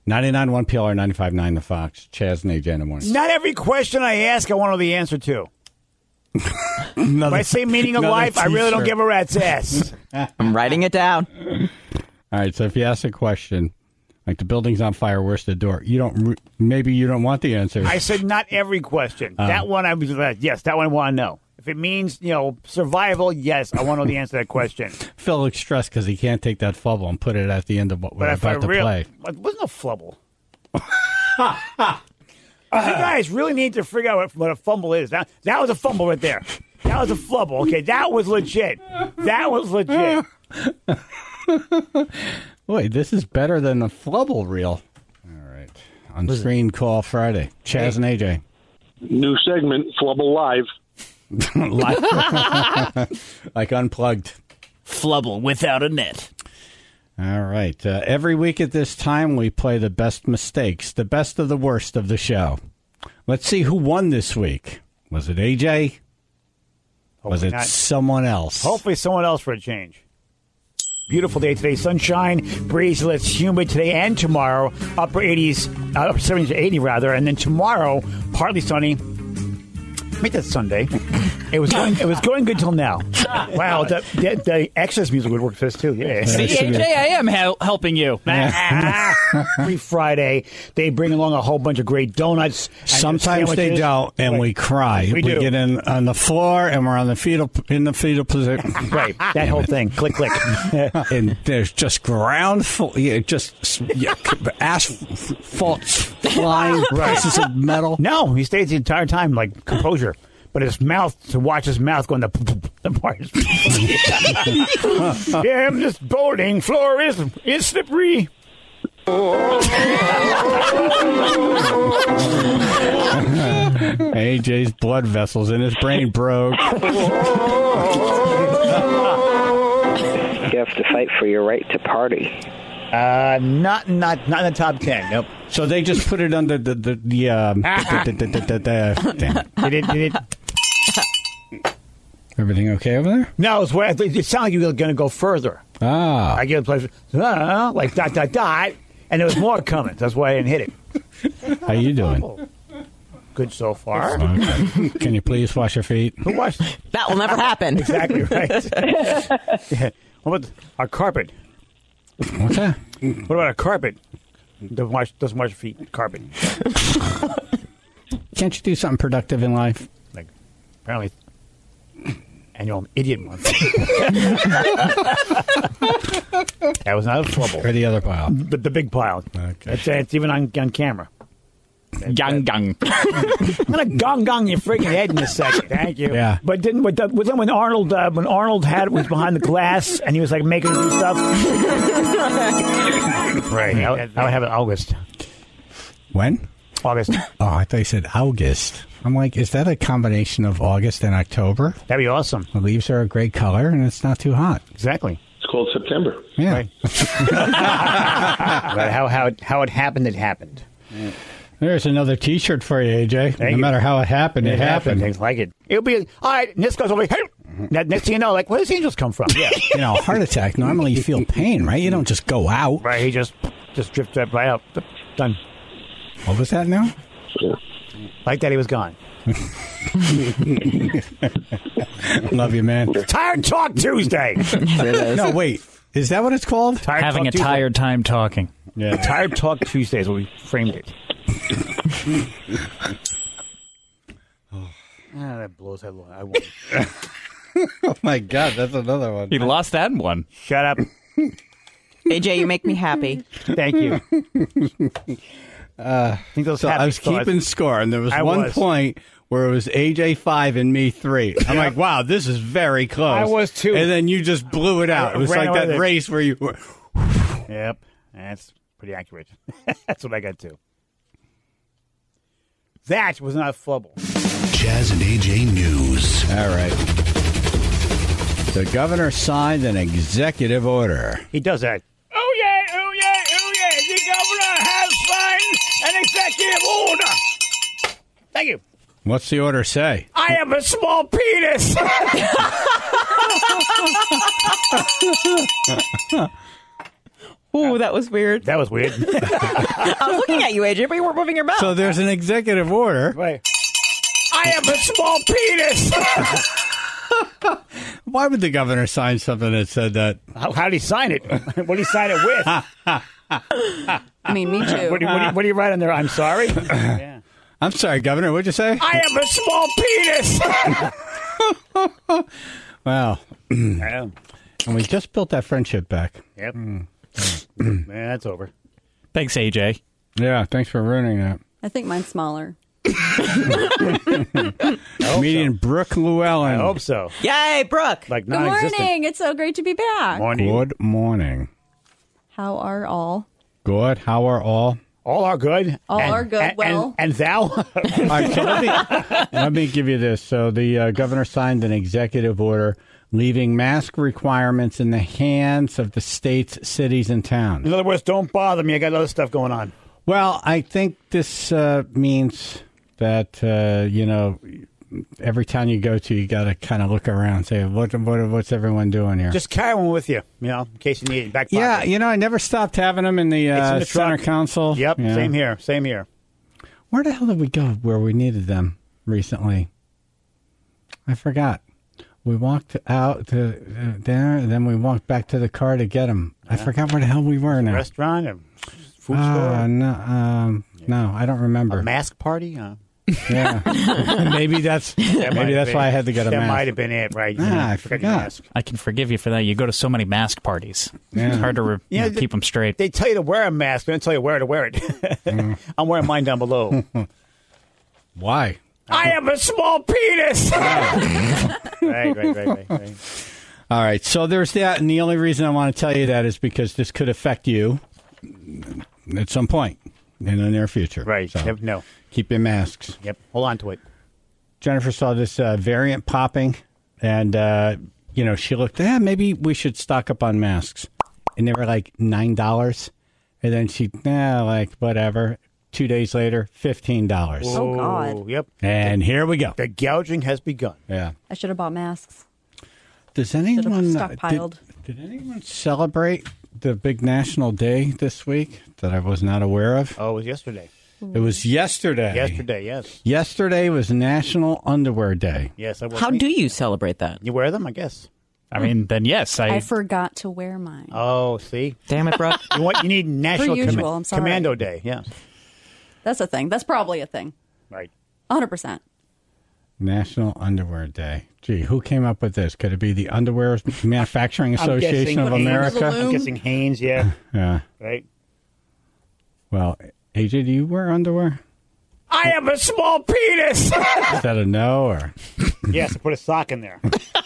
99.1 PLR, 95.9 The Fox. Chaz and AJ in the morning. Not every question I ask, I want to know the answer to. If I say meaning of life, I really don't give a rat's ass. I'm writing it down. All right, so if you ask a question, like the building's on fire, where's the door? Maybe you don't want the answer. I said not every question. That one I was yes, that one I want to know. If it means, survival, yes, I want to know the answer to that question. Phil looks stressed because he can't take that flubble and put it at the end of what we're about to play. It wasn't a flubble. You guys really need to figure out what a fumble is. That was a fumble right there. That was a flubble. Okay, that was legit. Boy, this is better than the flubble reel. All right. On-screen call Friday. Chaz and AJ. New segment, Flubble Live. Like unplugged. Flubble without a net. All right. Every week at this time, we play the best mistakes, the best of the worst of the show. Let's see who won this week. Was it AJ? Was it someone else? Hopefully someone else for a change. Beautiful day today. Sunshine, breezeless, humid today and tomorrow. Upper 80s, upper 70s to 80 rather. And then tomorrow, partly sunny. Make that Sunday. It was going good till now. Wow, the Exodus music would work for this too. Yeah. See, AJ, I am helping you. Every Friday, they bring along a whole bunch of great donuts. Sometimes they don't, and we cry. We get in on the floor, and we're in the fetal position. Right, that whole thing. Click, click. And there's just asphalt flying pieces of metal. No, he stays the entire time like composure. But his mouth, to watch his mouth going, the part is... Yeah, I'm just boarding. Floor is slippery. AJ's blood vessels in his brain broke. You have to fight for your right to party. Not in the top 10. Nope. So they just put it under the Did it? Everything okay over there? No, it sounded like you were going to go further. Ah. I give a pleasure. Like ... And there was more coming. That's why I didn't hit it. How you doing? Good so far. Okay. Can you please wash your feet? Who washed? That will never happen. Exactly right. Yeah. What about our carpet? What's that? What about a carpet? Doesn't wash your feet. Carpet. Can't you do something productive in life? Like, apparently, annual idiot month. That was not a flubble. Or the other pile? The big pile. Okay. It's even on camera. Gang. I'm gonna gong your freaking head in a second. Thank you. Yeah. But when Arnold was behind the glass and he was like making him do stuff. Right. I would have it August. When? August. Oh, I thought you said August. I'm like, is that a combination of August and October? That'd be awesome. The leaves are a great color and it's not too hot. Exactly. It's called September. Yeah. Right. But how it happened, it happened. Yeah. There's another T-shirt for you, AJ. No matter how it happened, it happened. Things like it. It'll be all right. And this goes over. Hey, next thing you know, like, where does angels come from? Yeah. Heart attack. Normally, you feel pain, right? You don't just go out. Right. He just drifts right out. Done. What was that now? Yeah. Like that, he was gone. Love you, man. Tired Talk Tuesday. No, wait. Is that what it's called? Having a tired time talking. Yeah. Tired Talk Tuesday is what we framed it. That blows head. I won. Oh my God, that's another one. He lost that one. Shut up. AJ, you make me happy. Thank you. I was keeping score, and there was one point where it was AJ 5 and me 3. I'm like, wow, this is very close. I was too. And then you just blew it out. It was like that race where you were. Yep, that's pretty accurate. That's what I got to. That was not a flubble. Chaz and AJ News. All right. The governor signed an executive order. He does that. Oh, yeah. The governor has signed an executive order. Thank you. What's the order say? I have a small penis. Ooh, that was weird. That was weird. I was looking at you, AJ, but you weren't moving your mouth. So there's an executive order. Right. I have a small penis. Why would the governor sign something that said that? How did he sign it? What did he sign it with? I mean, me too. What do you write on there? I'm sorry. Yeah. I'm sorry, Governor. What'd you say? I have a small penis. Wow. Yeah. And we just built that friendship back. Yep. Man, that's over. Thanks, AJ. Yeah, thanks for ruining that. I think mine's smaller. Comedian Brooke Llewellyn. I hope so. Yay, Brooke. Like Good non-existent. morning. It's so great to be back. Morning. Good morning. How are all? Good. How are all? All are good. All are good. Well. And thou? All right, so let me give you this. So the governor signed an executive order leaving mask requirements in the hands of the states, cities, and towns. In other words, don't bother me. I got other stuff going on. Well, I think this means that, every town you go to, you got to kind of look around and say, what's everyone doing here? Just carry one with you, in case you need it. Back pocket. Yeah, I never stopped having them in the, It's in the center truck. console. Yep, Yeah. same here. Where the hell did we go where we needed them recently? I forgot. We walked out to there, and then we walked back to the car to get them. I forgot where the hell we were now. Restaurant, a food store, No, I don't remember. a mask party. Yeah, maybe that's why I had to get a That mask. might have been it, right? I Your forgot. mask. I can forgive you for that. You go to so many mask parties. Yeah. It's hard to keep them straight. They tell you to wear a mask, but they don't tell you where to wear it. I'm wearing mine down below. Why? I have a small penis. Right. All right, so there's that, and the only reason I want to tell you that is because this could affect you at some point in the near future. Right. So Yep, no. keep your masks. Yep. Hold on to it. Jennifer saw this variant popping, and she looked. Maybe we should stock up on masks, and they were like $9, and then she, whatever. 2 days later, $15. Oh, God. Yep. And here we go. The gouging has begun. Yeah. I should have bought masks. Does anyone stockpiled. Did anyone celebrate the big national day this week that I was not aware of? Oh, it was yesterday. It was yesterday. Yesterday, yes. Yesterday was National Underwear Day. Yes, I was. How do you celebrate that? You wear them, I guess. I mean, then yes. I forgot to wear mine. Oh, see? Damn it, Brooke. You need National usual, I'm sorry. Commando Day, yeah. That's a thing. That's probably a thing. Right. 100%. National Underwear Day. Gee, who came up with this? Could it be the Underwear Manufacturing I'm Association guessing of Hanes. America? I'm guessing Hanes, yeah. Yeah. Right. Well, AJ, do you wear underwear? I have a small penis. Is that a no or? Yes, I put a sock in there.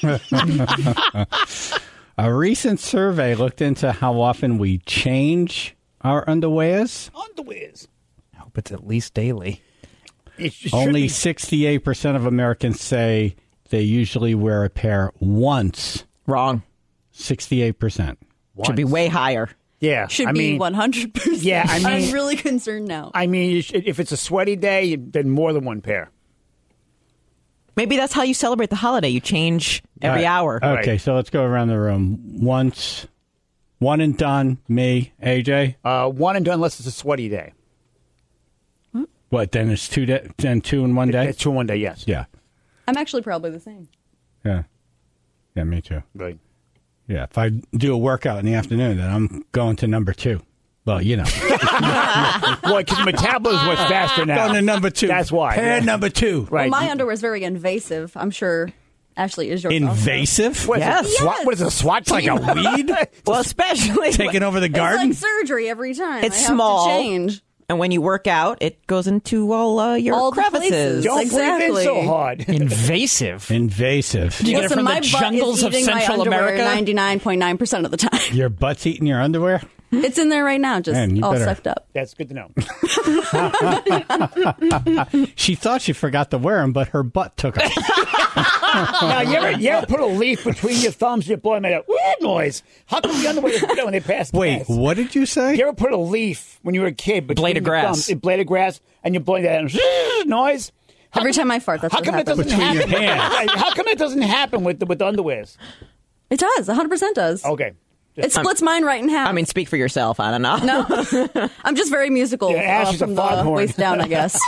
A recent survey looked into how often we change our underwears. Underwears. I hope it's at least daily. It should Only be- 68% of Americans say they usually wear a pair once. Wrong. 68%. Should be way higher. Yeah. Should I be mean, 100%. Yeah, I mean- I'm really concerned now. I mean, if it's a sweaty day, then more than one pair. Maybe that's how you celebrate the holiday. You change every Right. hour. Okay, Right. so let's go around the room. Once, one and done. Me, AJ. One and done unless it's a sweaty day. What, then it's then 2 in one day? It's 2 in 1 day, yes. Yeah. I'm actually probably the same. Yeah. Yeah, me too. Right. Yeah, if I do a workout in the afternoon, then I'm going to number 2. Well, you know. Well, because metabolism was faster now. Going to number 2. That's why. Pair yeah. number 2. Right. Well, my underwear is very invasive. I'm sure Ashley is yours. Invasive? What is Yes. it? SWAT? What is it, a SWAT It's like team? a weed Well, especially taking over the It's garden? like surgery every time. It's I have small. To change. and when you work out, it goes into all your All the crevices. places. Don't Exactly. breathe in so hard. Invasive. Invasive. You get it Listen, from my the butt jungles is of eating Central my underwear America? 99.9% of the time. Your butt's eating your underwear? It's in there right now, just Man, you all better- sucked up. That's good to know. She thought she forgot to wear them, but her butt took them. Now, you ever put a leaf between your thumbs and you're blowing that noise? How come the underwear is when they pass the Wait, test? what did you say? You ever put a leaf when you were a kid between Blade of your grass. thumbs, a blade of grass, and you're blowing that noise? Every time I fart, that's How what come it happens. doesn't Between your happen? hands. How come it doesn't happen with the underwears? It does. 100% does. Okay. It splits mine right in half. I mean, speak for yourself. I don't know. No, I'm just very musical Ash is a from the foghorn. waist down, I guess.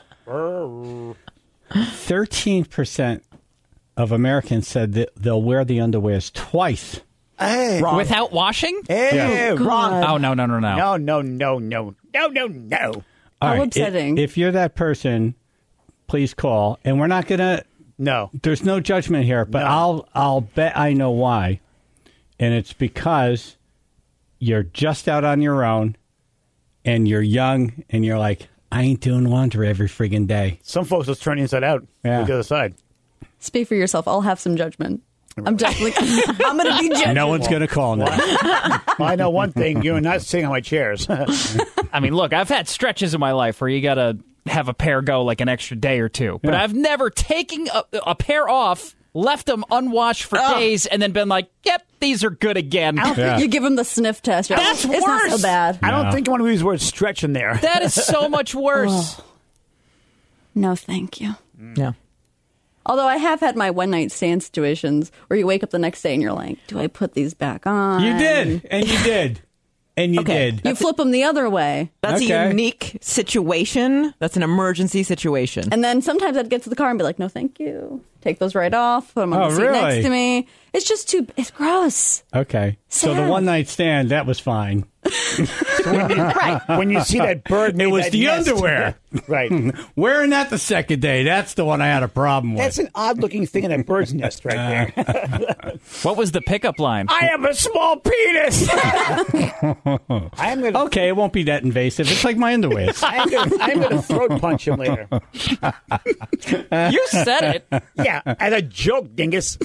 13% of Americans said that they'll wear the underwears twice. Hey, Without washing? hey, wrong. Oh, no. No. All right, upsetting. If you're that person, please call. And we're not going to, No. there's no judgment here, but No. I'll bet I know why. And it's because you're just out on your own and you're young and you're like, I ain't doing laundry every friggin' day. Some folks just turn inside out. Yeah. Look the other side. Speak for yourself. I'll have some judgment. I'm definitely. I'm going to be judged. No one's going to call now. Well, I know one thing. You're not sitting on my chairs. I mean, look, I've had stretches in my life where you got to have a pair go like an extra day or two. But Yeah. I've never taken a pair off, left them unwashed for days, and then been like, yep, these are good again. Yeah. You give him the sniff test. You're like, That's it's not so worse. bad. I don't No. think you want to use the word stretch in there. That is so much worse. No, thank you. Yeah. Although I have had my one night stand situations where you wake up the next day and you're like, do I put these back on? You did. And you did. And you did. You flip them the other way. That's Okay. a unique situation. That's an emergency situation. And then sometimes I'd get to the car and be like, no, thank you. Take those right off. Put them on Oh, the seat really? next to me. It's just it's gross. Okay. So the Sad. one night stand, that was fine. Right. When you see that bird, It made was that the nest. underwear. Right. Wearing that the second day, that's the one I had a problem with. That's an odd-looking thing in that bird's nest right there. What was the pickup line? I have a small penis. I am going to. Okay, it won't be that invasive. It's like my underwear. I'm going to throat punch him later. You said it. Yeah, as a joke, dingus.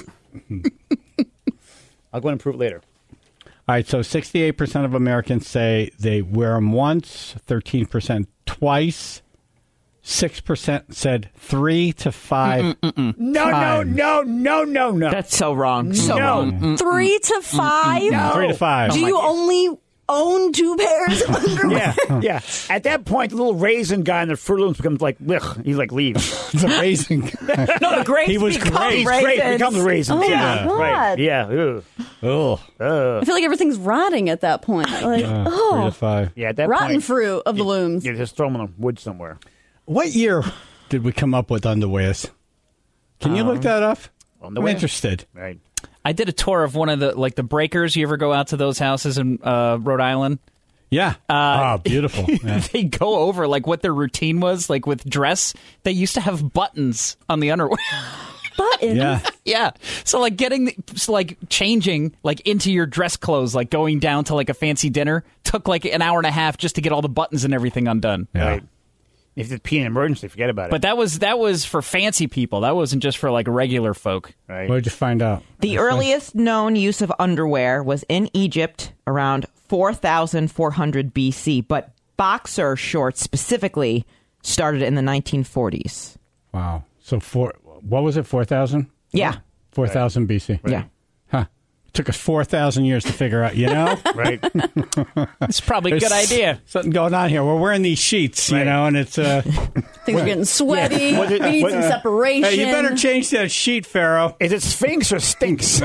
I'll go and prove it later. All right, so 68% of Americans say they wear them once, 13% twice, 6% said 3 to 5 times. No. That's so wrong. So wrong. No. 3 to 5? 3 to 5. Do you only own 2 pairs of underwear? Yeah. At that point, the little raisin guy in the Fruit Loops becomes like, ugh. He's like, leave. It's amazing. No, the grapes He was become great. He's raisins. great. Becomes raisins. Oh, yeah. my God. Right. Yeah. Ugh. Oh, I feel like everything's rotting at that point. Like, 3 to 5. Yeah. At that rotten point, fruit of the looms. you just throw them in the woods somewhere. What year did we come up with underwears? Can you look that up? I'm Underwear? interested. Right. I did a tour of one of the breakers. You ever go out to those houses in Rhode Island? Yeah. Oh, beautiful. Yeah. They go over like what their routine was, like with dress. They used to have buttons on the underwear. Buttons? Yeah. Yeah. So like changing like into your dress clothes, like going down to like a fancy dinner took like an hour and a half just to get all the buttons and everything undone. Yeah. Right. If it's pee in an emergency, forget about it. But that was for fancy people. That wasn't just for like regular folk. right. What did you find out? The earliest known use of underwear was in Egypt around 4,400 BC, but boxer shorts specifically started in the 1940s. Wow. So what was it, 4,000? Yeah. 4,000 BC. Yeah. Huh. It took us 4,000 years to figure out, you know? Right. It's probably a good idea. Something going on here. We're wearing these sheets, you Right. know, and it's... Things are getting sweaty. Was it- We need what- some separation. Hey, you better change that sheet, Pharaoh. Is it Sphinx or Stinks?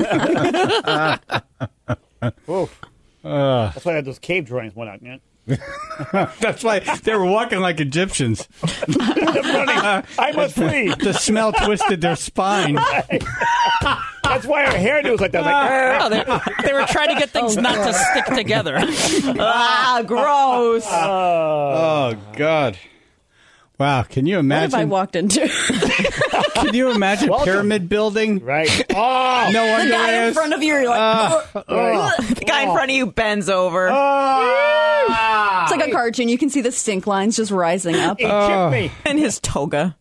Whoa. That's why I had those cave drawings went out. Yeah. That's why they were walking like Egyptians. Running. I must flee. The smell twisted their spine. That's why our hairdo was like that. Like, No, they were trying to get things not to stick together. Ah, gross. Oh, God. Wow, can you What have I imagine? walked into? Can you imagine pyramid building? right. Oh. No The guy in underwear. front of you, you're like, The guy in front of you bends over. it's like a cartoon. You can see the stink lines just rising up. He chipped me. in his toga.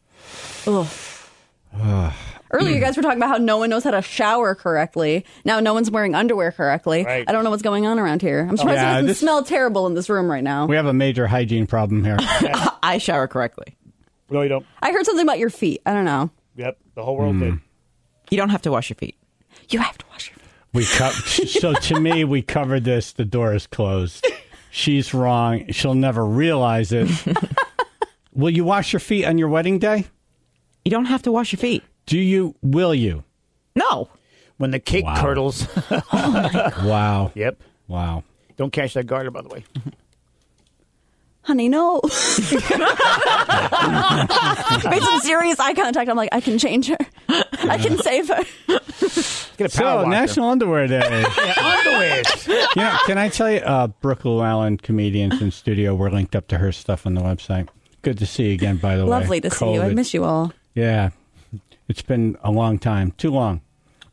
Earlier, you guys were talking about how no one knows how to shower correctly. Now, no one's wearing underwear correctly. Right. I don't know what's going on around here. I'm surprised Yeah, it doesn't this- smell terrible in this room right now. We have a major hygiene problem here. I shower correctly. No, you don't. I heard something about your feet. I don't know. Yep. The whole world did. You don't have to wash your feet. You have to wash your feet. So to me, we covered this. The door is closed. She's wrong. She'll never realize it. Will you wash your feet on your wedding day? You don't have to wash your feet. Will you? No. When the cake Wow. curdles. Wow. Yep. Wow. Don't catch that garter, by the way. Honey, no. Made some serious eye contact. I'm like, I can change her. I can save her. Get a power So, washer. National Underwear Day. Underwear. Can I tell you, Brooke Llewellyn, comedians in studio, we're linked up to her stuff on the website. Good to see you again, by the way. Lovely to see you. I COVID. miss you all. Yeah. It's been a long time. Too long.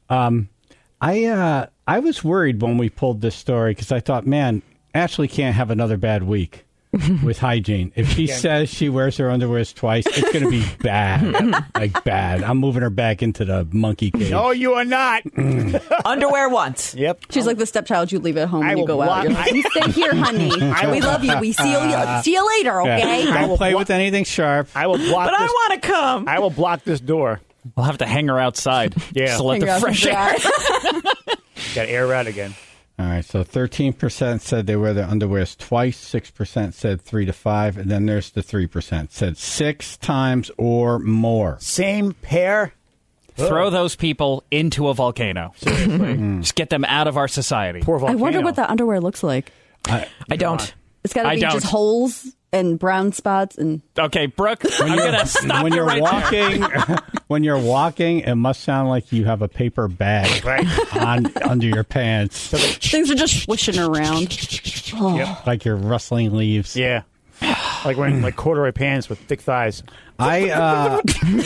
I was worried when we pulled this story because I thought, man, Ashley can't have another bad week with hygiene. If she says she wears her underwears twice, it's going to be bad. Like bad. I'm moving her back into the monkey cage. No, you are not. Underwear once. Yep. She's like the stepchild you leave at home I when you will go out. block- You're like, you stay here, honey. We love you. We see you later, okay? Yeah. I will Don't play blo- with anything sharp. I will block But I this. want to come. I will block this door. We'll have to hang her outside. Yeah. Just to let Figure the out fresh some air. dry. Got to air her out again. All right, so 13% said they wear their underwears twice, 6% said 3 to 5, and then there's the 3% said 6 times or more. Same pair. Throw those people into a volcano. Just get them out of our society. Poor I volcano. wonder what that underwear looks like. I don't. It's got to I be don't. just holes and brown spots and Okay, Brooke, I'm going to stop When you you're right there. walking, when you're walking, it must sound like you have a paper bag Right. under your pants, things are just swishing around. like you're rustling leaves. Yeah. Like wearing like corduroy pants with thick thighs. I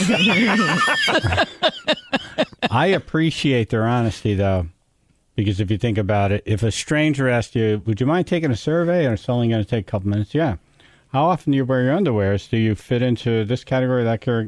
appreciate their honesty, though, because if you think about it, if a stranger asked you, would you mind taking a survey, or it's only going to take a couple minutes? Yeah. How often do you wear your underwears? Do you fit into this category, that category?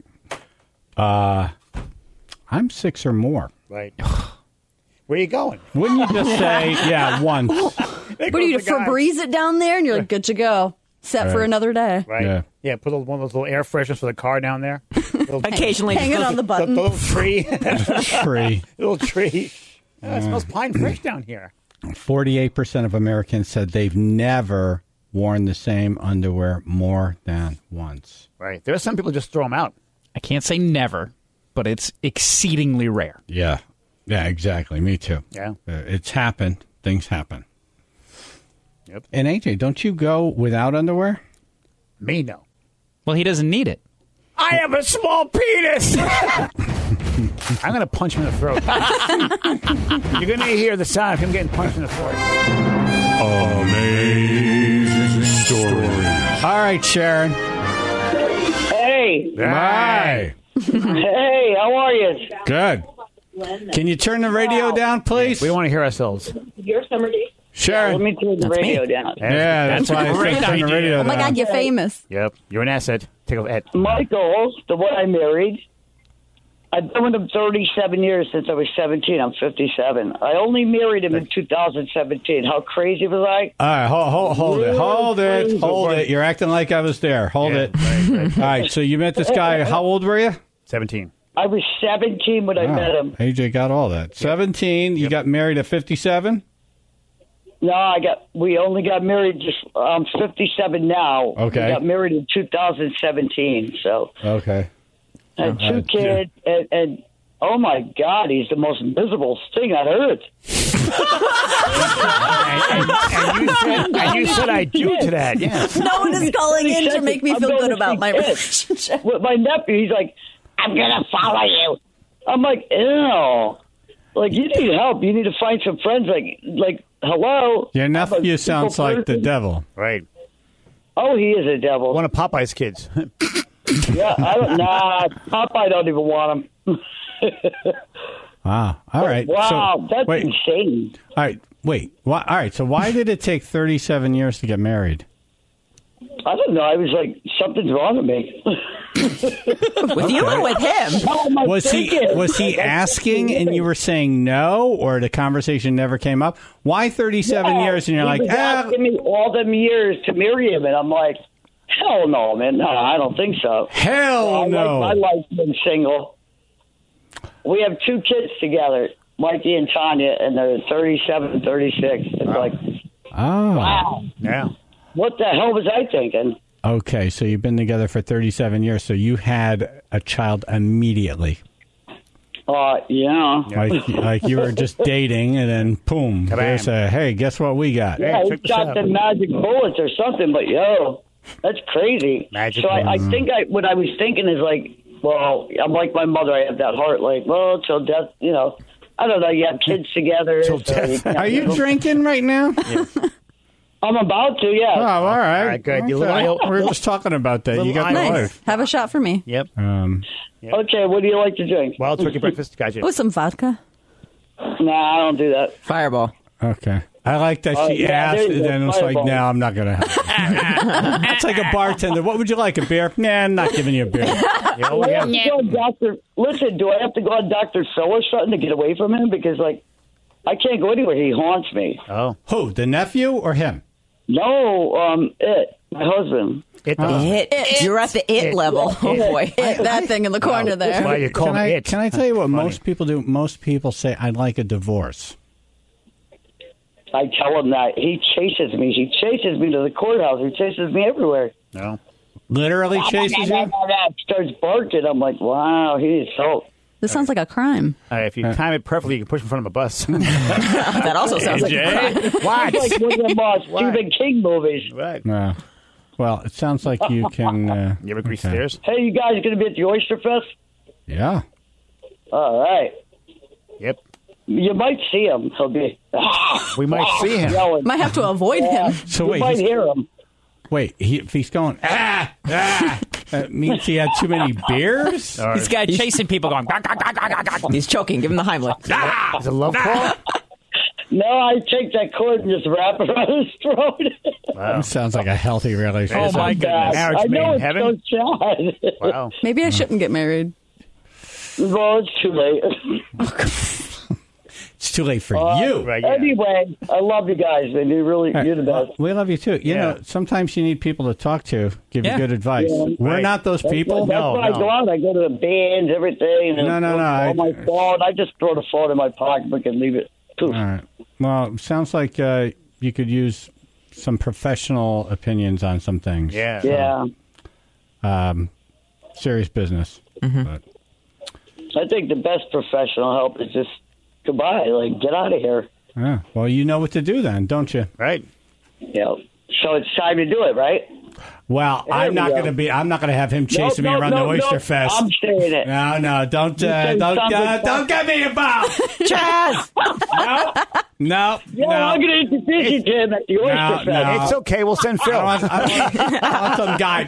I'm 6 or more. Right. Where you going? Wouldn't you just say, yeah, once? What do you do? Febreze it down there and you're like, good to go. Set for Right. another day. Right. Yeah. Put one of those little air fresheners for the car down there. Little, Occasionally, Hang it on the the button. little tree. Free. Little tree. Oh, it smells pine fresh down here. 48% of Americans said they've never worn the same underwear more than once. Right. There are some people who just throw them out. I can't say never, but it's exceedingly rare. Yeah. Yeah, exactly. Me too. Yeah. It's happened. Things happen. Yep. And AJ, don't you go without underwear? Me, no. Well, he doesn't need it. I have a small penis. I'm going to punch him in the throat. You're going to hear the sound of him getting punched in the throat. Amazing story. All right, Sharon. Hey, Hi. hey, how are you? Good. Can you turn the radio down, please? We don't want to hear ourselves. Your summer day? Sharon. Let me turn the radio down. Yeah, that's why I a great said turn the idea. radio Oh my down. God, you're famous. Yep. You're an asset. Take a Ed. Michael, the one I married, I've been with him 37 years since I was 17. I'm 57. I only married him in 2017. How crazy was I? All right, hold it. You're acting like I was there. Hold Yeah, it. right. All right, so you met this guy. How old were you? 17. I was 17 when I met him. AJ got all that. 17. You got married at 57? No, we only got married I'm 57 now. Okay. We got married in 2017, so. Okay. I had 2 kids, and oh my God, he's the most miserable thing I've heard. And you said I do to that. Yes. No one is calling in to make me I'm feel going good to about see my kids. relationship. With my nephew, he's like, I'm going to follow you. I'm like, ew. Like, you need help. You need to find some friends. Like, hello? Your I'm a nephew sounds simple like the person. devil. Right. Oh, he is a devil. One of Popeye's kids. Yeah, Popeye don't even want him. Wow. All right. Wow, So, that's wait. insane. All right. Wait. All right. So why did it take 37 years to get married? I don't know. I was like, something's wrong with me. with you or with him? How am I Was thinking? he asking and you were saying no, or the conversation never came up? Why 37 years and you're he like, was asking me all them years to marry him, and I'm like, hell no, man. No, I don't think so. hell no. My life's been single. We have 2 kids together, Mikey and Tanya, and they're 37 and 36. It's like, Oh. wow, Yeah. what the hell was I thinking? Okay. So you've been together for 37 years. So you had a child immediately. Yeah. Like you were just dating, and then boom, there's a hey, guess what we got? Yeah, he got the magic bullets or something, but that's crazy. Magic so I think what I was thinking is like, well, I'm like my mother. I have that heart, like, well, till death, I don't know. You have kids together. Till death. Are you drinking right now? I'm about to, yeah. Oh, all right. All right, good. Okay. You little- We were just talking about that. You got the Nice. wife. Have a shot for me. Yep. Okay, what do you like to drink? Wild turkey breakfast. Gotcha. With some vodka. Nah, I don't do that. Fireball. Okay. I like that she yeah, asked, there you and go. then it was like, Fireball. no, I'm not going to have it. It's like a bartender. What would you like, a beer? Nah, I'm not giving you a beer. Do I have to go on Listen, do I have to go on Dr. Phil or something to get away from him? Because, like, I can't go anywhere. He haunts me. Oh. Who, the nephew or him? No, my husband. It. You're at the it level. Oh, boy. That thing in the corner there. Why you call Can me I, it? can I tell you what most people do? Most people say, I'd like a divorce. I tell him that. He chases me. He chases me to the courthouse. He chases me everywhere. No. Literally chases you? Starts barking. I'm like, wow, he is so... This sounds like a crime. If you time it perfectly, you can push in front of a bus. That also sounds like a crime. What? It's like one of them Stephen King movies. Right. No. Well, it sounds like you can... You ever grease okay. stairs? Hey, you guys going to be at the Oyster Fest? Yeah. All right. Yep. You might see him. He'll be... We might see him. Yelling. Might have to avoid him. So You wait, might hear him. if he's going, that means he had too many beers? This guy chasing people going. He's choking. Give him the Heimlich. Is it a love call? No, I take that cord and just wrap it around his throat. Wow. Sounds like a healthy relationship. Oh, my goodness. Marriage I made know in it's heaven? so sad. Wow. Maybe I shouldn't get married. Well, it's too late. It's too late for you. Right, yeah. Anyway, I love you guys, man. You're the best. We love you too. You know, sometimes you need people to talk to, give you good advice. Yeah. We're Right. not those people. That's when I go out. I go to the bands, everything. And No. On my phone, I just throw the phone in my pocketbook and leave it. Poof. All right. Well, it sounds like you could use some professional opinions on some things. Yeah. Yeah. Serious business. But, I think the best professional help is just goodbye. Like, get out of here. yeah. Well, you know what to do then, don't you? Right. Yeah. So it's time to do it, right? Well, There I'm we not go. going to have him chasing me around the Oyster Fest. I'm saying it. No, don't said something get me involved. Chaz! No. Yeah, I'm going to introduce you to him at the Oyster Fest. no. It's okay. We'll send Phil. I want some guy.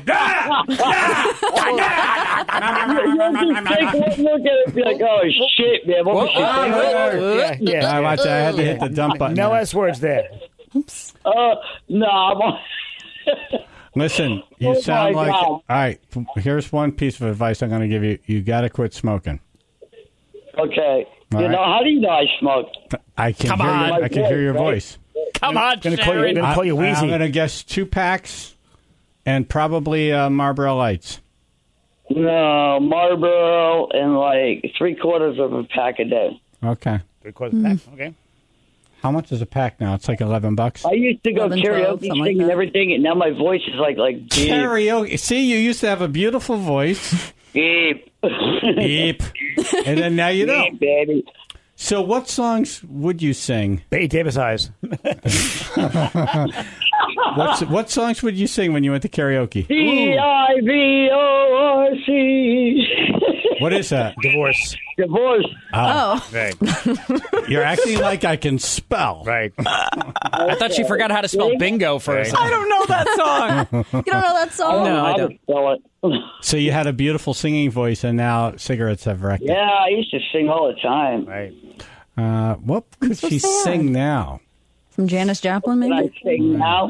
You'll just take one look at it and be like, oh, shit, man. What was she thinking? Yeah. I had to hit the dump button. No there. S words there. No, I'm on. Listen, you Oh, sound my like... God. All right, here's one piece of advice I'm going to give you. You got to quit smoking. Okay. All right. How do you know I smoke? I can Come hear on. you. I can hear your Right? voice. Come on, Gonna call you, Sharon. gonna call you Wheezy. I'm going to guess 2 packs and probably Marlboro Lights. No, Marlboro and like 3/4 of a pack a day. Okay. 3/4 pack. Okay. How much is a pack now? It's like $11. I used to go 11, 12, karaoke something like singing that. everything, and now my voice is like deep. Karaoke. See, you used to have a beautiful voice. Deep. Beep. And then now you don't. Deep, baby. So what songs would you sing? Betty Davis eyes. What songs would you sing when you went to karaoke? DIVORC. What is that? Divorce. Divorce. Oh. Right. You're acting like I can spell. Right. I thought she forgot how to spell bingo for a Right. second. I don't know that song. You don't know that song? No, I How don't. to spell it. So you had a beautiful singing voice, and now cigarettes have wrecked it. Yeah, I used to sing all the time. Right. What could so she sad. sing now? From Janis Joplin, Can I maybe? sing now?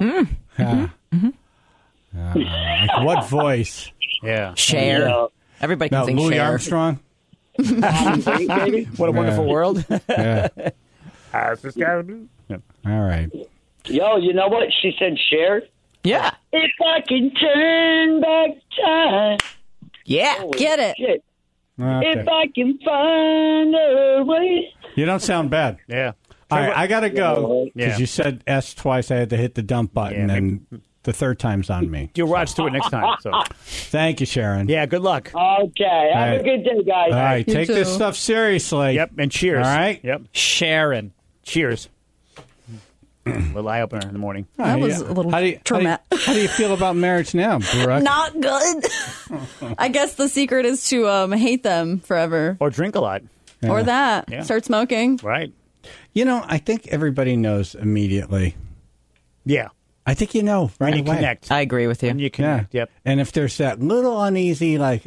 Like what voice? Yeah. Cher. Yeah. Everybody can No, sing Louis Cher. Armstrong? Baby. What a wonderful world. Yeah. How's this guy do? Yeah. All right. Yo, you know what? She said share. Yeah. If I can turn back time. Yeah. Get it. Shit. Okay. If I can find a way. You don't sound bad. Yeah. All right, I got to go because Yeah. you said S twice. I had to hit the dump button, Yeah, and the third time's on me. Do Rod Stewart next time. So. Thank you, Sharon. Yeah, good luck. Okay. Have right. a good day, guys. All right, You take this too. stuff seriously. Yep, and cheers. All right. Yep. Sharon. Cheers. Little eye opener in the morning. That was a little traumatic. How do you feel about marriage now, Brooke? Not good. I guess the secret is to hate them forever. Or drink a lot. Or that. Yeah. Start smoking. Right. You know, I think everybody knows immediately. Yeah. I think you know right When you away. connect. I agree with you. When you connect. Yep. And if there's that little uneasy, like,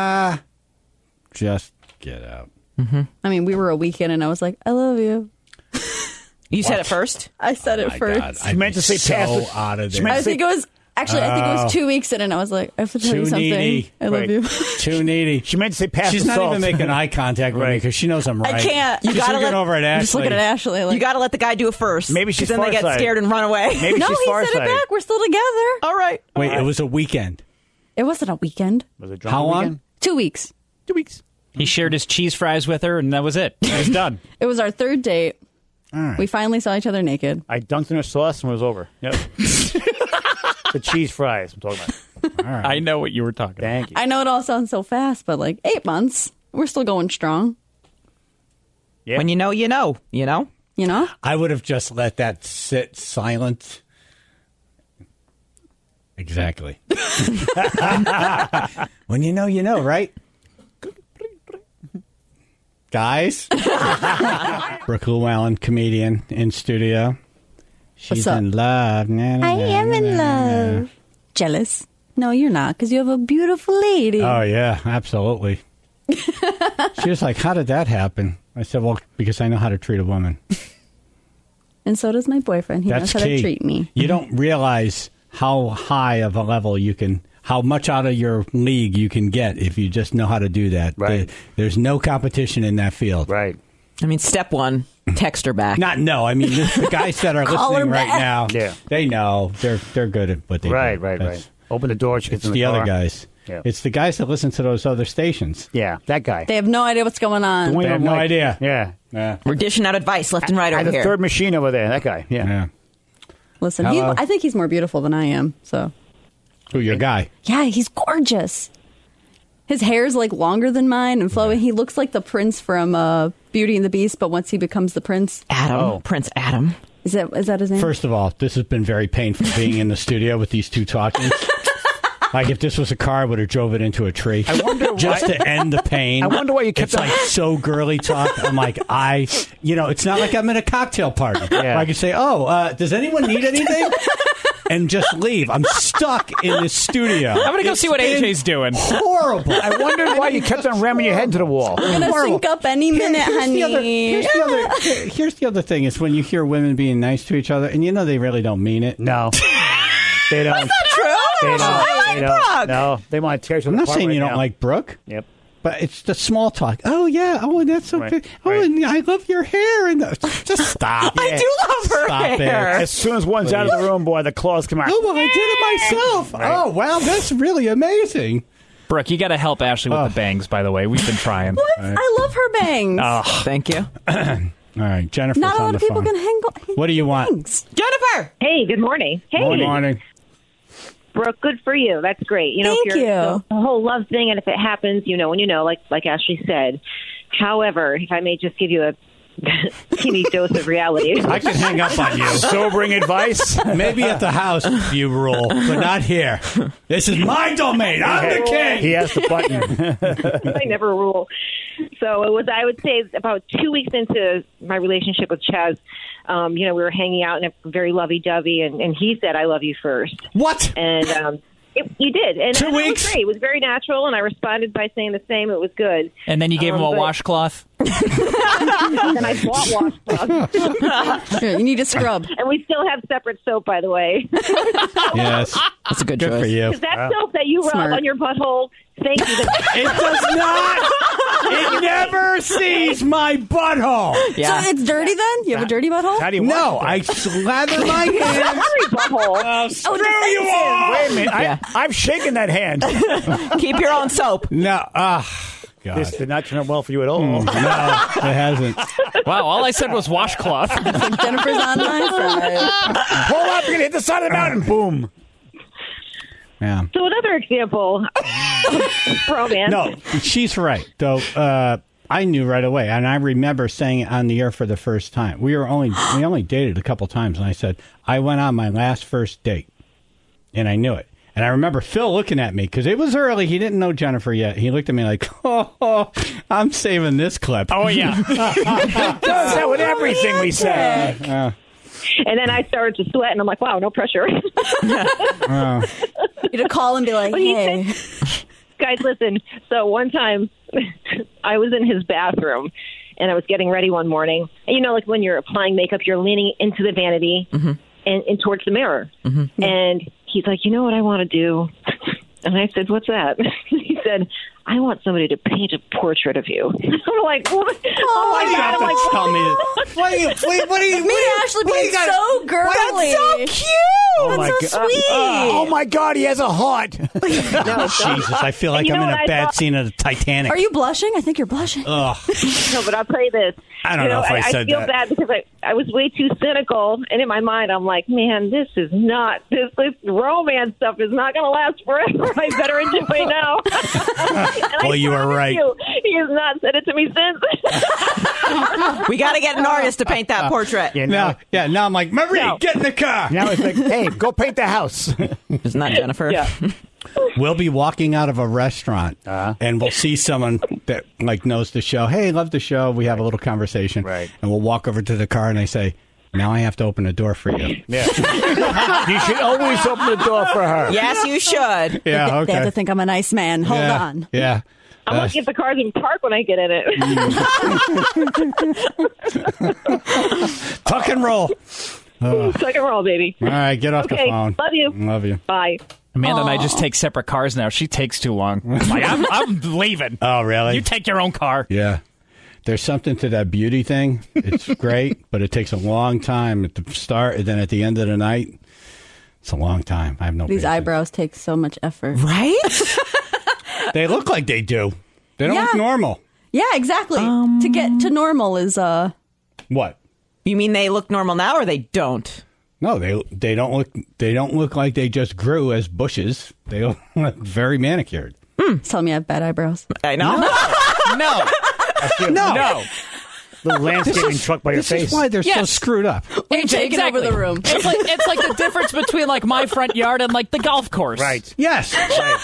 just get out. I mean, we were a weekend and I was like, I love you. You said it first? I said it My first. God, She meant to say so pass it. out of She there. meant I think it was, actually, I think it was 2 weeks in and I was like, I have to tell you Too something. needy. I love Right. you. Too needy. She meant to say pass She's the not salt. even making eye contact with me Right. because she knows I'm right. I can't. She's gotta looking over at I'm just Ashley. looking at Ashley. Like, You got to let the guy do it first. Maybe she's then they get farsighted. scared and run away. Maybe no, she's he said it farsighted. back. We're still together. All right. Wait, it was a weekend. It wasn't a weekend. Was it drunk How long? weekend? 2 weeks. 2 weeks. He shared his cheese fries with her, and that was it. It was done. It was our third date. All right. We finally saw each other naked. I dunked in her sauce and it was over. Yep. The cheese fries I'm talking about. All right. I know what you were talking about. Thank you. I know it all sounds so fast, but like 8 months, we're still going strong. Yeah. When you know, you know. You know? You know? I would have just let that sit silent. Exactly. When you know, right? Guys, Brooke Llewellyn, comedian in studio. She's What's up? in love. I am in love. Jealous? No, you're not, because you have a beautiful lady. Oh, yeah, absolutely. She was like, how did that happen? I said, well, because I know how to treat a woman. And so does my boyfriend. He That's knows how key. to treat me. You don't realize how high of a level you can, how much out of your league you can get if you just know how to do that. Right. There's no competition in that field. Right. I mean, step one, text her back. Not no. I mean, the guys that are Call her listening right back. now, Yeah. they know they're good at what they Right, do. right, That's- right. Open the door. She gets It's in the car. other guys. Yeah. It's the guys that listen to those other stations. Yeah, that guy. They have no idea what's going on. The one They you have don't no like. idea. Yeah. Yeah. We're dishing out advice left and right And over the here. third machine over there. That guy. Yeah. Yeah. Listen, Hello? I think he's more beautiful than I am. So, Who, your guy? yeah, he's gorgeous. His hair's like longer than mine and flowing. He looks like the prince from Beauty and the Beast, but once he becomes the prince, Adam, Oh. Prince Adam. is that his name? First of all, this has been very painful being in the studio with these two talking. Like if this was a car, I would have drove it into a tree. I wonder just why- to end the pain. I wonder why you kept It's like so girly talk. I'm like, it's not like I'm at a cocktail party. Yeah. I can say, does anyone need anything? And just leave. I'm stuck in this studio. I'm going to go It's see what been AJ's doing. Horrible. I wondered why you kept on ramming your head into the wall. I'm gonna horrible. sync up any minute, honey. Here's the other thing is when you hear women being nice to each other, and you know they really don't mean it. No. They don't. True. They don't. I like They don't. Brooke. No. They want to tear each other I'm not apart saying right you don't now. like Brooke. Yep. But it's the small talk. Oh, yeah. Oh, that's so Right, good. Oh, right. and I love your hair. And just stop. I do love her Stop hair. it. As soon as one's out of the room, boy, the claws come out. Oh, well, I did it myself. Right. Oh, wow. That's really amazing. Brooke, you got to help Ashley with the bangs, by the way. We've been trying. What? I love her bangs. Thank you. All right. Jennifer's Not a on lot the of people phone. can hang. What do you want? Bangs. Jennifer! Hey, good morning. Hey, Good morning. Brooke, good for you. That's great. You know, Thank if you're, you. The whole love thing, and if it happens, you know, when you know, like Ashley said. However, if I may just give you a teeny dose of reality. I can hang up on you. Sobering advice. Maybe at the house you rule, but not here. This is my domain. I'm the king. He has the button. I never rule. So it was, I would say, about 2 weeks into my relationship with Chaz, you know, we were hanging out in a very lovey-dovey, and he said, I love you first. What? And you did. And 2 and weeks? It was great. It was very natural, and I responded by saying the same. It was good. And then you gave him a but- washcloth. And I bought washcloths. Here, you need a scrub. And we still have separate soap, by the way. Yes. That's a good Good choice. for you. Because that soap that you rub Smart. on your butthole, thank you. It does not. It never sees my butthole. Yeah. So it's dirty then? You have a dirty butthole? How do you No, wash I it? slather my hands. Sorry, butthole. Oh, screw you all. Wait a minute. Yeah. I've shaken that hand. Keep your own soap. No. God. This did not turn out well for you at all. No, it hasn't. Wow, all I said was washcloth. Jennifer's on my side. Pull up, you're going to hit the side of the mountain. Boom. Yeah. So another example of romance. No, she's right. Though I knew right away, and I remember saying it on the air for the first time. We only dated a couple times, and I said I went on my last first date, and I knew it. And I remember Phil looking at me because it was early. He didn't know Jennifer yet. He looked at me like, "Oh, I'm saving this clip." Oh yeah, does that with everything we say. And then I started to sweat, and I'm like, wow, no pressure. You'd call and be like, hey. Guys, listen. So one time I was in his bathroom, and I was getting ready one morning. And, you know, like when you're applying makeup, you're leaning into the vanity and towards the mirror. And he's like, you know what I want to do? And I said, what's that? He said, I want somebody to paint a portrait of you. I'm like, what? Oh my God. I'm like, tell me that. What do you Me and Ashley being so girly. That's so cute. Oh my That's so God. sweet. Oh my God, he has a heart. no, Jesus, I feel like I'm in a bad scene of the Titanic. Are you blushing? I think you're blushing. Ugh. No, but I'll tell you this. I don't know if I said feel that. bad because I was way too cynical, and in my mind, I'm like, man, this romance stuff is not going to last forever. I better enjoy it now. Well, you are right. He has not said it to me since. We got to get an artist to paint that portrait. Now I'm like, Marie, get in the car. Now it's like, hey, go paint the house. Isn't that Jennifer? Yeah. We'll be walking out of a restaurant, and we'll see someone that like knows the show. Hey, love the show. We have a little conversation, Right. And we'll walk over to the car, and I say, now I have to open the door for you. Yeah. You should always open the door for her. Yes, you should. Yeah, okay. They have to think I'm a nice man. Hold on. Yeah. I'm lucky if the car's in park when I get in it. Tuck and roll. Second roll, baby. All right, get off the Okay, phone. love you. Love you. Bye. Amanda and I just take separate cars now. She takes too long. I'm like, I'm leaving. Oh, really? You take your own car. Yeah. There's something to that beauty thing. It's great, but it takes a long time at the start, and then at the end of the night, it's a long time. I have no These patience. eyebrows take so much effort. Right? They look like they do. They don't look Yeah. normal. Yeah, exactly. To get to normal is What? You mean they look normal now or they don't? No, they don't look like they just grew as bushes. They look very manicured. telling me I have bad eyebrows. I know. No. No. Little landscaping truck by your This face. is why they're so Yes. screwed up. Taking over the room. It's like the difference between like my front yard and like the golf course. Right. Yes.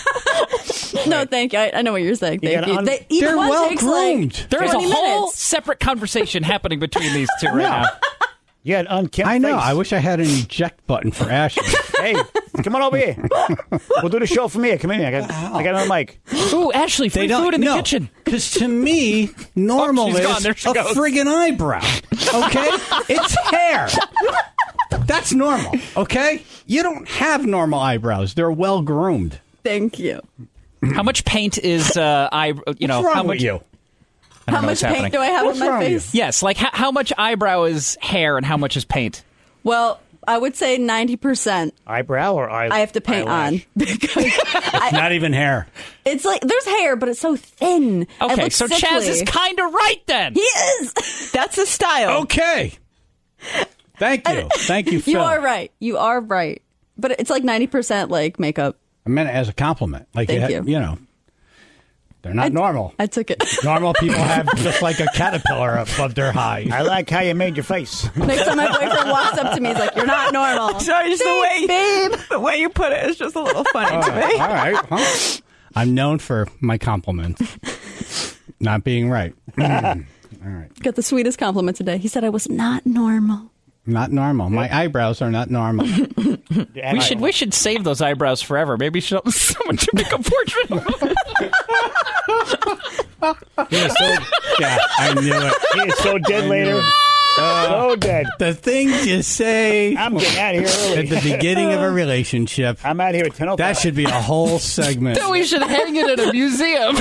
No, thank you. I know what you're saying. Thank gotta you. Each They're one well takes groomed. like There is a 20 whole minutes. separate conversation happening between these two right now. You had unkempt I know. face. I wish I had an eject button for Ashley. Hey, come on over here. We'll do the show from here. Come in here. I got another mic. Ooh, Ashley, free food in the kitchen. Because to me, normal she's is gone. There she a goes. friggin' eyebrow. Okay? It's hair. That's normal. Okay? You don't have normal eyebrows. They're well groomed. Thank you. How much paint is What's wrong how much with you? I don't How know much what's paint happening. do I have What's on my wrong with you? face? Yes, like how much eyebrow is hair and how much is paint? Well, I would say 90% Eyebrow or eyelash? I have to paint on because Not even hair. it's like there's hair, but it's so thin. It Okay, looks so sickly. Chaz is kind of right then. He is. That's the style. Okay. Thank you. Thank you, Phil. You are right. You are right. But it's like 90% like makeup. I meant it as a compliment. Like Thank you. you. You know, they're not normal. I took it. Normal people have just like a caterpillar above their eyes. I like how you made your face. Next time my boyfriend walks up to me, he's like, "You're not normal." Sorry, just Thanks, babe. the way you put it is just a little funny to me. All right. Huh? I'm known for my compliments. Not being right. All right. Got the sweetest compliment today. He said I was not normal. Not normal. My eyebrows are not normal. We should save those eyebrows forever. Maybe someone should make a portrait of them. Yeah, I knew it. He is so dead later. So dead. The things you say I'm getting out of here early. at the beginning of a relationship. I'm out of here at 10:05. That should be a whole segment. We should hang it at a museum.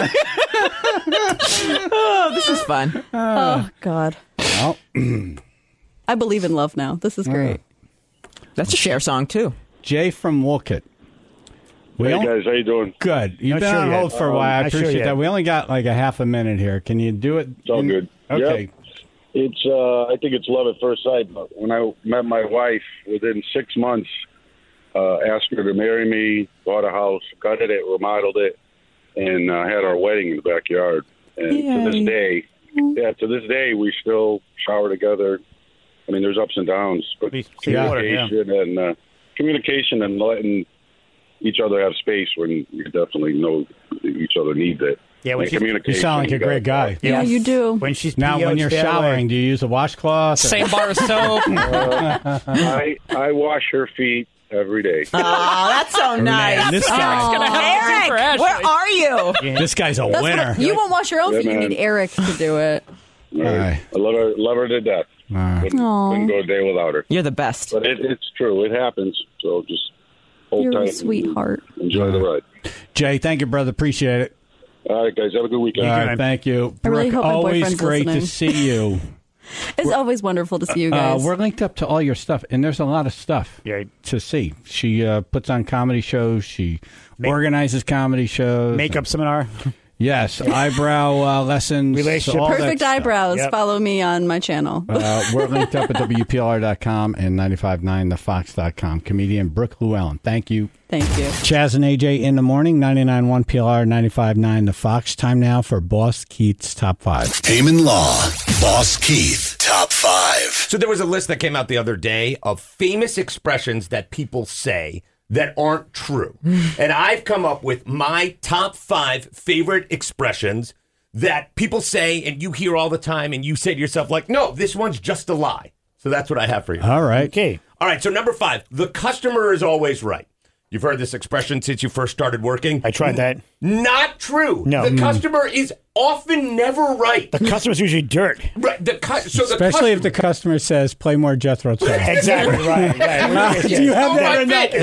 Oh, this is fun. Oh God. Well, I believe in love now. This is great. That's a Cher song, too. Jay from Wolcott. Hey guys, how you doing? Good. You've Not been sure on yet. hold for a while. I Not sure appreciate yet. that. We only got like a half a minute here. Can you do it? It's all good. Okay. Yep. It's I think it's love at first sight. But when I met my wife, within 6 months, asked her to marry me, bought a house, gutted it, remodeled it, and had our wedding in the backyard. And to this day, we still shower together. I mean, there's ups and downs, but communication and letting each other have space when you definitely know each other needs it. Yeah, when you sound like a great guy. Yeah, you do. When she's when you're showering, do you use a washcloth? Same bar of soap. I wash her feet every day. Oh, that's so nice. This guy's gonna have Eric, where are you? This guy's a winner. You won't wash your own feet. You need Eric to do it. I love her to death. Wouldn't go a day without her. You're the best. But it's true. It happens. So just hold You're tight. a sweetheart. Enjoy the ride. Jay, thank you, brother. Appreciate it. All right, guys. Have a good weekend. All right, thank you. I really hope my always boyfriend's great listening. to see you. It's always wonderful to see you guys. We're linked up to all your stuff, and there's a lot of stuff to see. She puts on comedy shows. She organizes comedy shows. Makeup seminar. Yes, eyebrow lessons. Relationship. Perfect eyebrows. Yep. Follow me on my channel. We're linked up at WPLR.com and 959thefox.com. Comedian Brooke Llewellyn. Thank you. Thank you. Chaz and AJ in the morning, 99.1 PLR, 95.9 The Fox. Time now for Boss Keith's Top 5. Damon Law, Boss Keith, Top 5. So there was a list that came out the other day of famous expressions that people say that aren't true. And I've come up with my top 5 favorite expressions that people say and you hear all the time and you say to yourself, like, no, this one's just a lie. So that's what I have for you. All right. Okay. All right, so number 5, the customer is always right. You've heard this expression since you first started working. I tried that. Not true. No. The customer is often never right. The customer's usually dirt. Right. Especially if the customer says, play more Jethro Tull. Exactly. Right. Do you have that?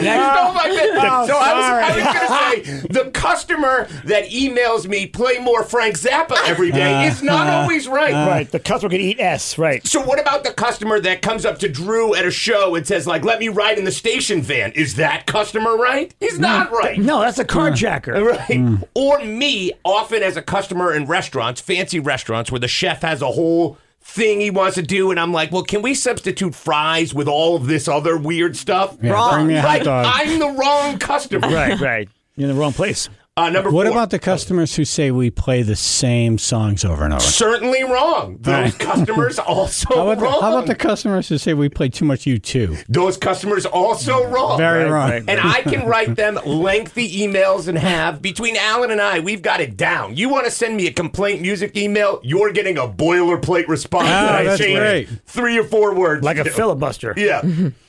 So I was going to say, the customer that emails me, play more Frank Zappa every day, is not always right. Right. The customer can eat S. Right. So what about the customer that comes up to Drew at a show and says, like, let me ride in the station van? Is that customer right? He's not right. No, that's a carjacker. Right. Or me, often as a customer in restaurants, fancy restaurants, where the chef has a whole thing he wants to do, and I'm like, well, can we substitute fries with all of this other weird stuff? Yeah, wrong. bring me a hot dog. I'm the wrong customer. Right. You're in the wrong place. Number 4. What about the customers who say we play the same songs over and over? Certainly wrong. Those customers also wrong. How about the customers who say we play too much U2? Those customers also wrong. Very wrong. Right. And I can write them lengthy emails and have, between Alan and I, we've got it down. You want to send me a complaint music email, you're getting a boilerplate response. That's great. 3 or 4 words. Like a filibuster. Yeah.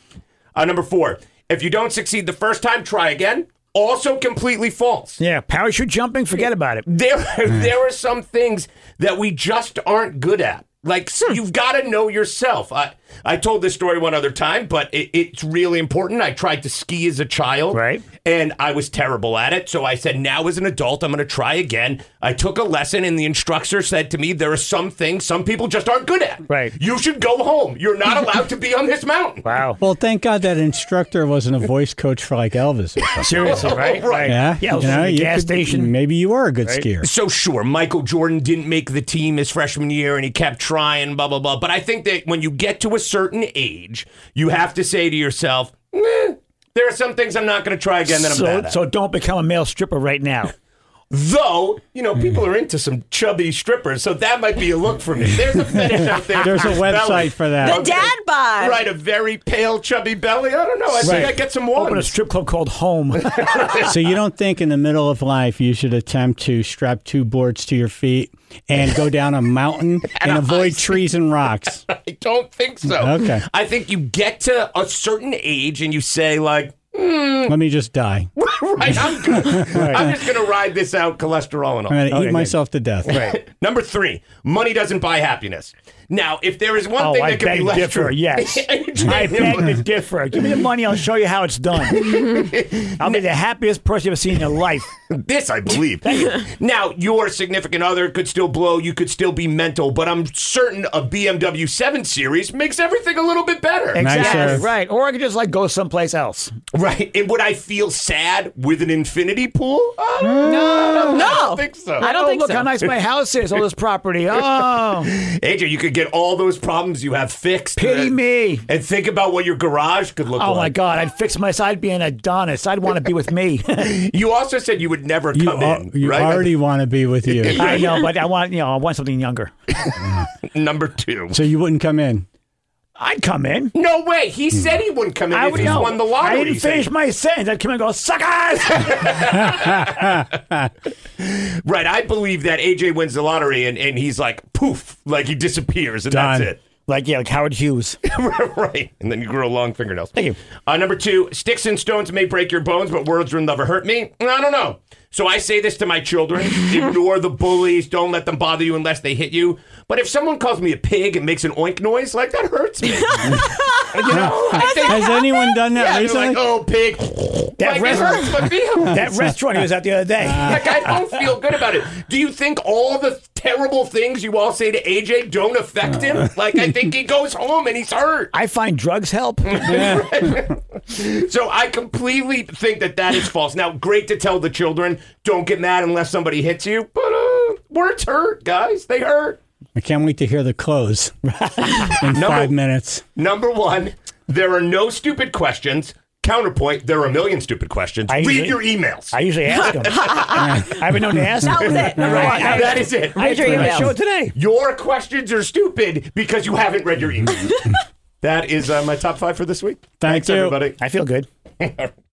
Number 4, if you don't succeed the first time, try again. Also completely false. Yeah, parachute jumping, forget about it. There are some things that we just aren't good at. Like, you've got to know yourself. I told this story one other time, but it's really important. I tried to ski as a child, right? And I was terrible at it. So I said, now as an adult, I'm going to try again. I took a lesson, and the instructor said to me, there are some things some people just aren't good at. Right. You should go home. You're not allowed to be on this mountain. Wow. Well, thank God that instructor wasn't a voice coach for like Elvis or something. Seriously, right? Yeah. Yeah, gas station. Maybe you were a good skier. So sure, Michael Jordan didn't make the team his freshman year, and he kept trying, blah, blah, blah. But I think that when you get to a certain age, you have to say to yourself, there are some things I'm not going to try again that I'm bad at. So don't become a male stripper right now. Though, people are into some chubby strippers, so that might be a look for me. There's a fetish out there. There's a website for that. The dad bod. Right, a very pale, chubby belly. I don't know. I think I get some ones. Open a strip club called Home. So you don't think in the middle of life you should attempt to strap 2 boards to your feet and go down a mountain and avoid trees and rocks? I don't think so. Okay. I think you get to a certain age and you say, like, let me just die. Right, I'm good. I'm just going to ride this out, cholesterol and all. I'm going to eat myself to death. Right. Number 3, money doesn't buy happiness. Now, if there is one thing that can be less differ, true. yes. I beg to differ. Give me the money, I'll show you how it's done. I'll be the happiest person you've ever seen in your life. This I believe. Now, your significant other could still blow, you could still be mental, but I'm certain a BMW 7 Series makes everything a little bit better. Exactly, right. Or I could just go someplace else. Right. And would I feel sad with an infinity pool? No. I don't think so. I don't think look so. how nice my house is, all this property. Oh. AJ, you could get all those problems you have fixed. Pity me. And think about what your garage could look like. Oh, my God. I'd fix my side being Adonis. I'd want to be with me. You also said you would never come in, You right? already want to be with you. I know, but I want something younger. Number 2. So you wouldn't come in? I'd come in. No way. He said he wouldn't come in if he won the lottery. I didn't finish my sentence. I'd come in and go, suckers! Right. I believe that AJ wins the lottery and he's like, poof, like he disappears and Done. that's it. Like Howard Hughes. Right. And then you grow long fingernails. Thank you. Number 2, sticks and stones may break your bones, but words will never hurt me. I don't know. So I say this to my children. Ignore the bullies. Don't let them bother you unless they hit you. But if someone calls me a pig and makes an oink noise, like, that hurts me. Has anyone done that recently? Like, oh, pig. That, it hurts my feelings. that restaurant he was at the other day. Like, I don't feel good about it. Do you think all the terrible things you all say to AJ don't affect him? Like, I think he goes home and he's hurt. I find drugs help. So I completely think that is false. Now, great to tell the children, don't get mad unless somebody hits you. But words hurt, guys. They hurt. I can't wait to hear the close in 5 minutes. Number 1, there are no stupid questions. Counterpoint, there are a million stupid questions. Read your emails. I usually ask them. I've been known to ask them. That was it. Number one. That is it. Read your emails. Show it today. Your questions are stupid because you haven't read your emails. That is my top 5 for this week. Thanks, everybody. I feel good.